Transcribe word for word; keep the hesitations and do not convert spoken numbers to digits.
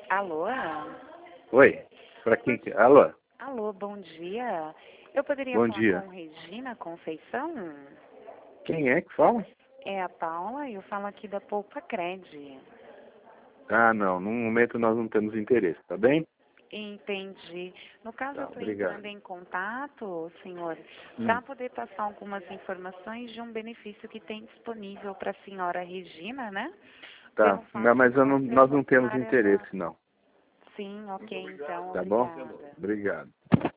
Alô? Oi, pra quem que... Alô? Alô, bom dia. Eu poderia Bom falar dia. com Regina Conceição? Quem é que fala? É a Paula e eu falo aqui da Poupa Cred. Ah, não, no momento nós não temos interesse, tá bem? Entendi. No caso, Tá, eu estou obrigado. entrando em contato, senhor, Hum. para poder passar algumas informações de um benefício que tem disponível para a senhora Regina, né? Tá, Pelo fato não, mas de eu não, ser nós não temos funcionária da... interesse, não. Sim, ok, então, Tá bom? obrigada. Obrigado.